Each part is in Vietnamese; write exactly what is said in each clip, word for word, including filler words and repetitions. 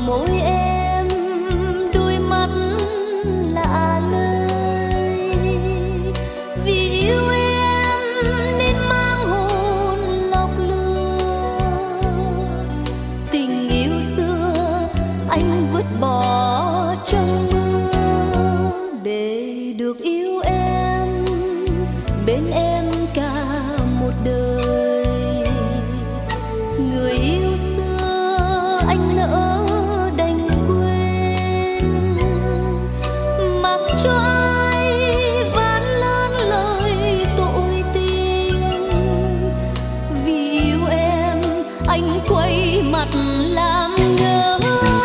môi em đôi mắt lạ lời, vì yêu em nên mang hồn lọc lừa. Tình yêu xưa anh vứt bỏ trong mưa, để được yêu em bên em cả một đời. Người yêu xưa anh nỡ đành quên, mặc cho ai ván lớn lời tội tình. Vì yêu em anh quay mặt làm ngơ.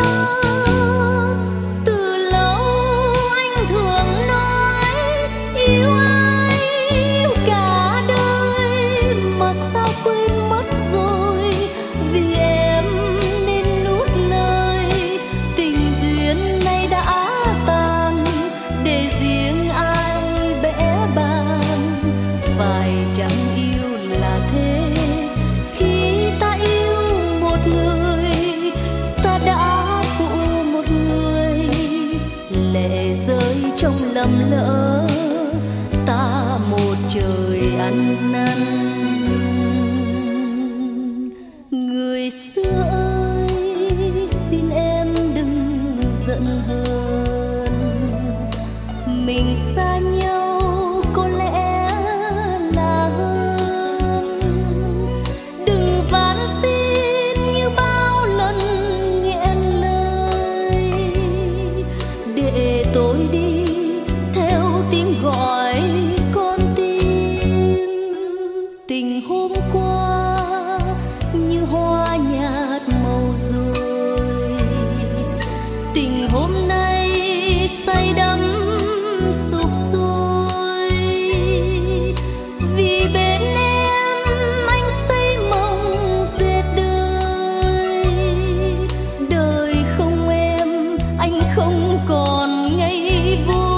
Từ lâu anh thường nói yêu ai yêu cả đời, mà sao quên mất rồi. Vì em nên nuốt lời, tình duyên này đã tàn, để riêng ai bẽ bàng. Phải chẳng yêu là thế, khi ta yêu một người, ta đã phụ một người. Lệ rơi trong lầm lỡ, ta một trời ăn năn. Người xưa ơi, xin em đừng giận hờn. Mình xa nhau có lẽ là hơn. Đừng van xin như bao lần nghẹn lời, để tôi đi theo tiếng gọi con tim. Tình hôm qua như hoa nhạt màu rồi, tình hôm nay say đắm sụp sôi. Vì bên em anh xây mộng dệt đời, đời không em anh không còn ngây vui.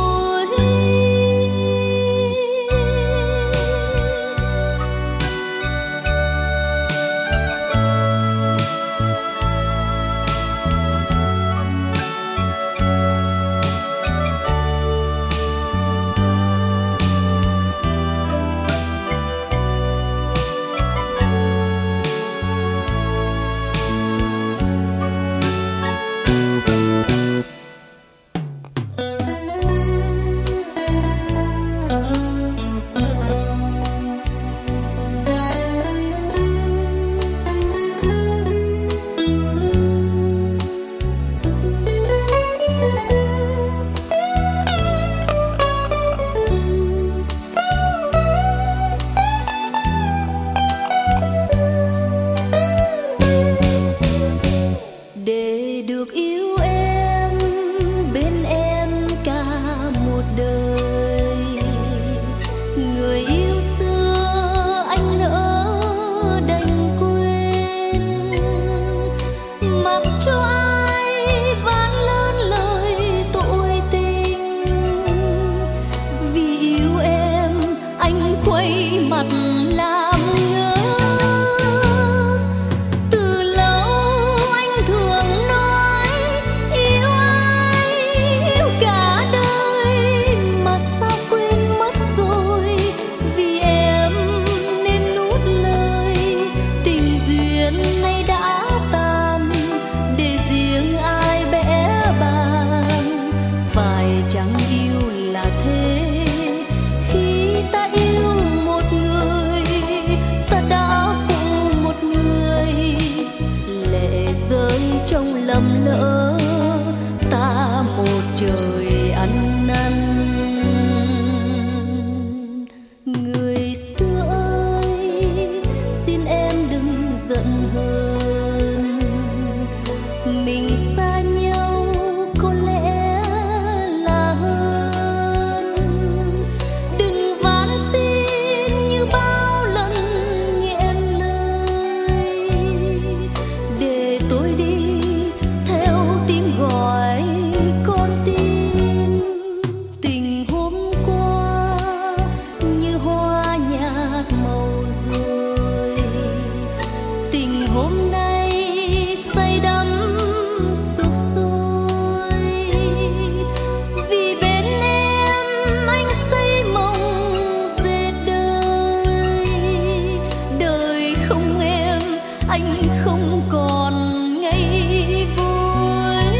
Để được yêu em bên em cả một đời. Người yêu xưa anh nỡ đành quên, mặc cho ai ván lớn lời tội tình. Vì yêu em anh quay mặt làm ngơ. Từ lâu anh thường nói yêu ai yêu cả đời, mà sao quên mất rồi. Vì em nên nuốt lời, tình duyên này đã tàn, để riêng ai bẽ bàng. Phải chẳng yêu là thế, khi ta yêu một người, ta đã phụ một người. Lệ rơi trong lầm lỡ, ta một trời ăn năn. Người xưa ơi, xin em đừng giận hờn. Mình xa nhau có lẽ là hơn. Đừng van xin như bao lần nghẹn lời, để tôi đi theo tiếng gọi con tim. Tình hôm qua như hoa nhạt màu rồi, tình hôm anh không còn ngày vui.